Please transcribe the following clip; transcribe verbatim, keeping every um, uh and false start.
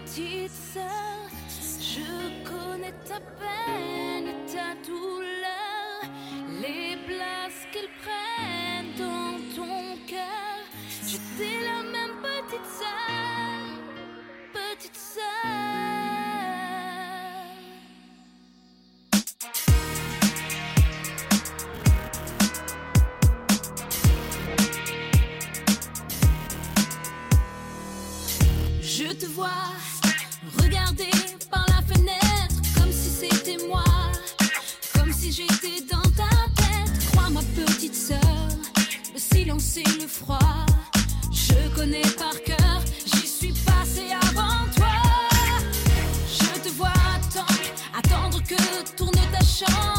petite sœur. Je connais ta peine et ta douleur, les places qu'ils prennent dans ton cœur. J'étais la même petite sœur, petite sœur. Je te vois regarder par la fenêtre comme si c'était moi, comme si j'étais dans ta tête. Crois ma petite sœur, le silence et le froid, je connais par cœur, j'y suis passée avant toi. Je te vois attendre, attendre que tourne ta chambre.